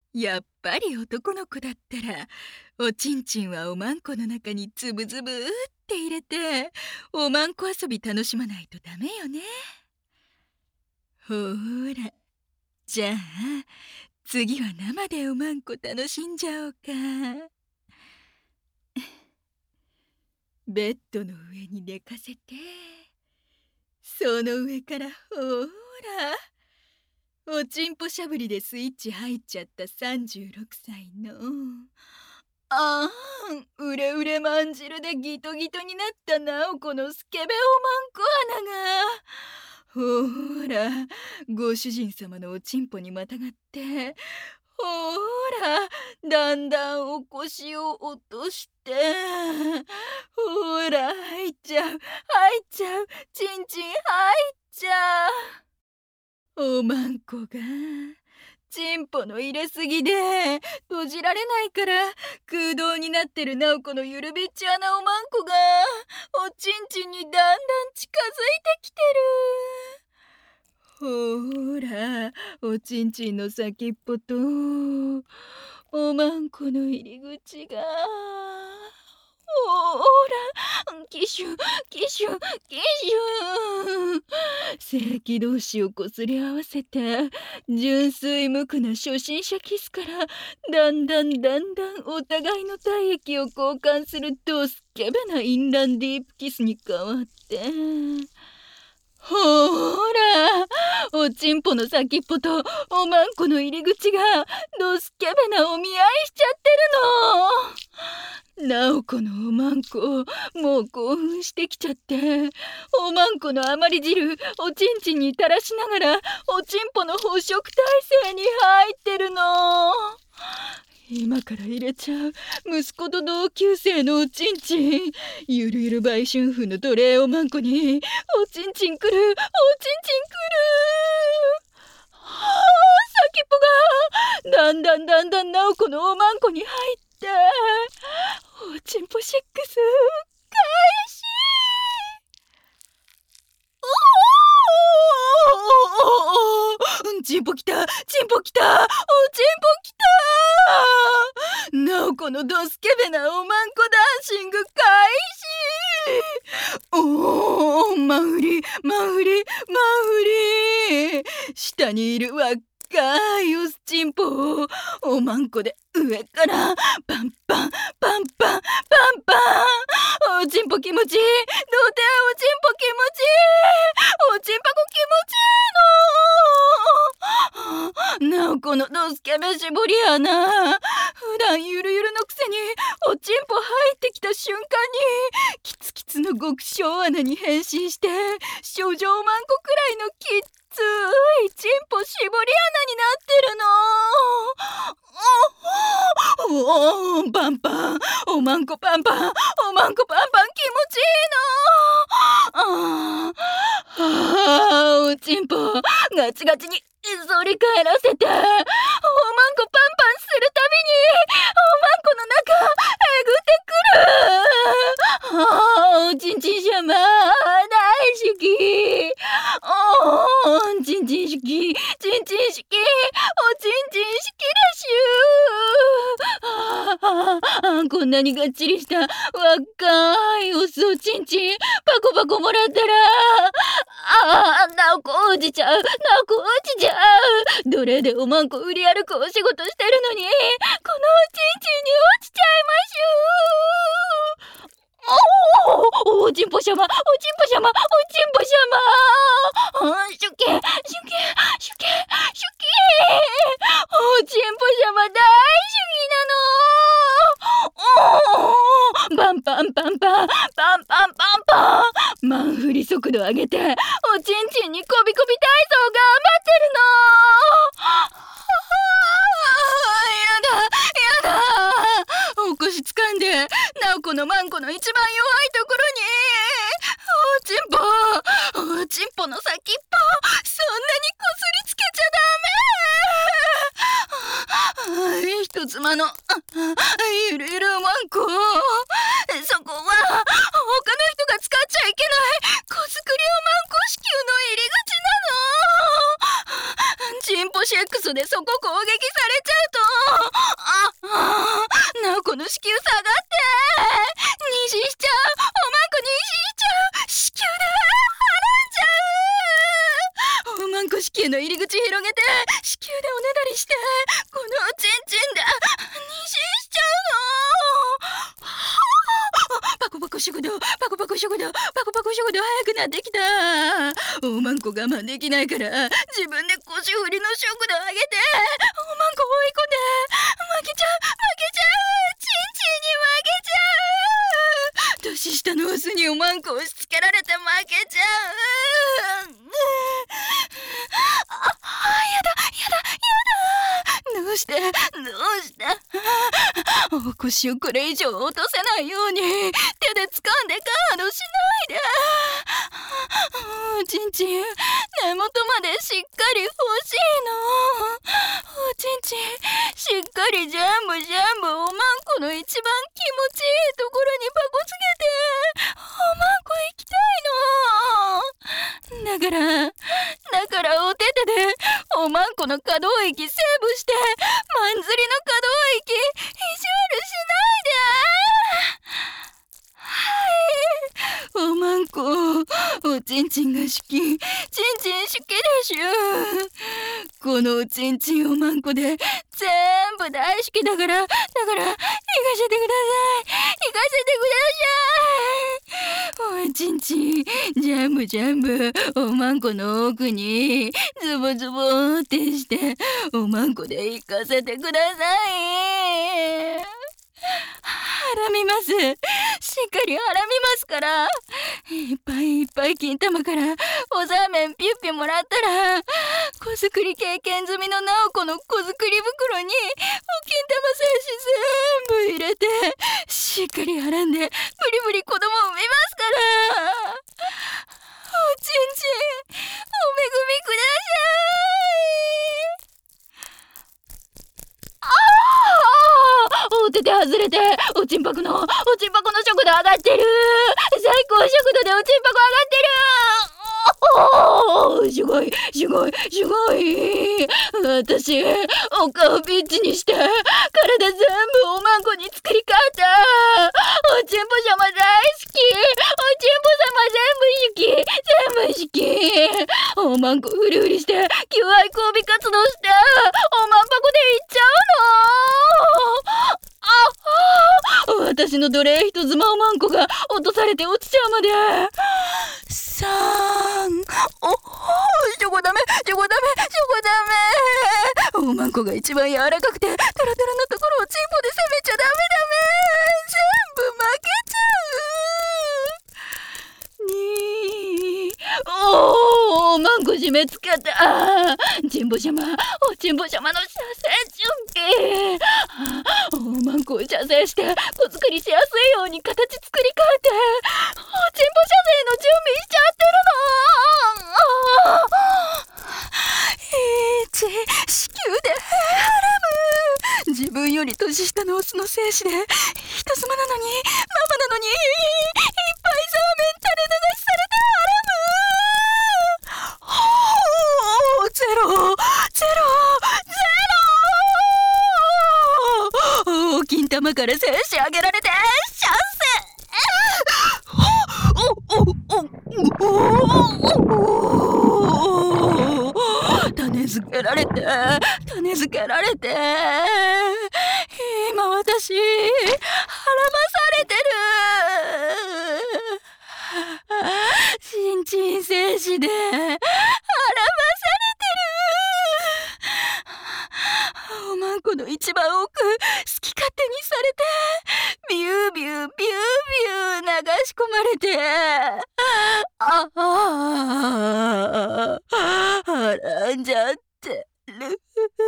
やっぱり男の子だったら、おちんちんはおまんこの中につぶつぶって入れて、おまんこ遊び楽しまないとダメよね。ほーら、じゃあ次は生でおまんこ楽しんじゃおうか。ベッドの上に寝かせて、その上からほーら、おちんぽしゃぶりでスイッチ入っちゃった36歳のうれうれまんじるでギトギトになったナオコのスケベおまんこ穴が、ほーら、ご主人様のおちんぽにまたがって、ほーら、だんだんお腰を落として、ほーら、入っちゃう、入っちゃう、ちんちん入っちゃう。おまんこがチンポの入れすぎで閉じられないから空洞になってるナオコのゆるびっち穴おまんこがおちんちんにだんだん近づいてきてる。ほーら、おちんちんの先っぽとおまんこの入り口が、ほーら、キシュキシュキシュ、性器同士をこすり合わせて純粋無垢な初心者キスから、だんだんお互いの体液を交換するとスケベなインランディープキスに変わって、ほーら、おちんぽの先っぽとおまんこの入り口がドスケベなお見合いしちゃってるの。ナオコのおまんこもう興奮してきちゃって、おまんこの余り汁おちんちんに垂らしながらおちんぽの捕食体制に入ってるの。今から入れちゃう息子と同級生のおちんちん、ゆるゆる売春婦の奴隷おまんこにおちんちんくる、おちんちんくる。はあ、先っぽがだんだんナオコのおまんこに入って、おちんぽ6開始。チンポきた、チンポきた、おちんぽきた。ナオコのドスケベなおまんこダンシング開始。おー、マンフリ、マンフリ、マンフリ。下にいる若いオスチンポをおまんこで上からパンパンパンパンパンパン。おちんぽ気持ちいい、どうておちんぽ気持ちいい、おちんぱこ気持ちいいの。なおこのドスケベ絞り穴、普段ゆるゆるのくせにおちんぽ入ってきた瞬間にキツキツの極小穴に変身して、少女おまんこくらいのきっついチンポ絞り穴になってるの。おパンパン、おまんこパンパン、おまんこパンパン気持ちいいの。おちんぽガチガチに反り返らせて、おまんこパンパンするたびにおまんこの中えぐってくる。おちんちんしゃま大好き。ちんちん式、ちんちん式、おちんちん式でしゅ。こんなにがっちりした若いオスおちんちんパコパコもらったら、ナオコ落ちちゃう、ナオコ落ちちゃう。奴隷でおまんこ売り歩くお仕事してるのに、このおちんちんに落ちちゃいましゅ。おちんぽしゃま、おちんぽしゃま、おちんぽしゃま。シュケ、シュケ、シュケ、シュケ。おちんぽしゃま大主義なの。パンパンパンパン、パンパンパンパン。マン振り速度上げて、おちんちんにこびこび体操頑張ってるの。やだ、やだ。お腰掴んで、ナオコのマンコの一番弱いところに、おちんぽの先っぽ、そんなにこすりつけちゃダメ。人妻のゆるゆるマンコ、そこは他の人が使っちゃいけないコスクリオマンコ子宮の入り口なの。チンポシェックスでそこ攻撃されちゃうとこのおちんちんで妊娠しちゃうの。パコパコ食堂、パコパコ食堂、パコパコ食堂、早くなってきた。おまんこ我慢できないから自分で腰振りの食堂あげて、おまんこ追い込んで、負けちゃう、負けちゃう、ちんちんに負けちゃう。年下のオスにおまんこ押し付けられて負けちゃう。やだやだやだ。どうしてどうしてお腰をこれ以上落とせないように手で掴んでガードしないで。おちんちん根元までしっかり欲しいの。おちんちんしっかりジャンボジャンボ、おまんこの一番気持ちいいところにパコつけておまんこ行きたいの。だからお手手でおまんこの可動域セーブしてまんずりの可動域意地悪しないで。はい、おまんこおちんちんが好き、ちんちん好きでしゅ。このおちんちんおまんこで全部大好きだから行かせてください、行かせてください。おちんちんジャンブジャンブ、おまんこの奥にズボズボってしておまんこで行かせてください。はらみます。しっかりはらみますから。いっぱいいっぱい金玉からおざめんピュッピュもらったら、子作り経験済みのなおこの子作り袋にお金玉精子全部入れてしっかりはらんでブリブリ子供産みますから。おちんちんお恵みください。お手手外れておちんぱくの速度上がってる。最高速度でおちんぱく上がってる。すごいすごいすごい。私お顔ピッチにして体全部おまんこに作り変えた。おちんぽ様大好き、おちんぽ様全部好き、全部好き。おまんこフリフリして求愛交尾活動しておまんぱこでいっちゃうの。私の奴隷人妻おまんこが落とされて落ちちゃうまで。さーん、そこダメそこダメそこダメ。おまんこが一番柔らかくてトロトロのところをチンポで攻めちゃダメ。全部負けちゃう。におまんこ締め付けた。ちんぽ様おちんぽ様の射精準備。おまんこを射精して子作りしやすいように形作り変えておちんぽ射精の準備しちゃってるの。子宮でハラム。自分より年下のオスの精子で人妻なのにママなのにいっぱいザーメン垂れ流しされてハラム。ゼロ金玉から精子あげられてシャンセ。種付けられて今私はらまされてる。新陳精子ではらまされてる。おまんこの一番奥好き勝手にされてビュービュービュービュー流し込まれてはらんじゃってる。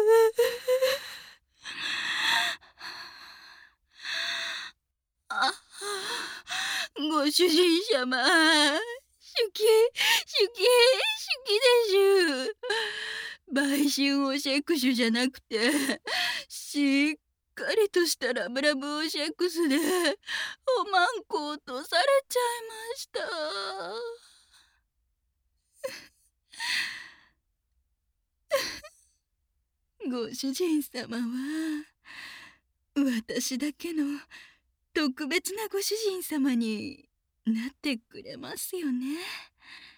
ご主人様、好きでしゅ。売春おセクシュじゃなくてしっかりとしたラブラブおセックスでおまんこ落とされちゃいました。ご主人様は私だけの特別なご主人様になってくれますよね。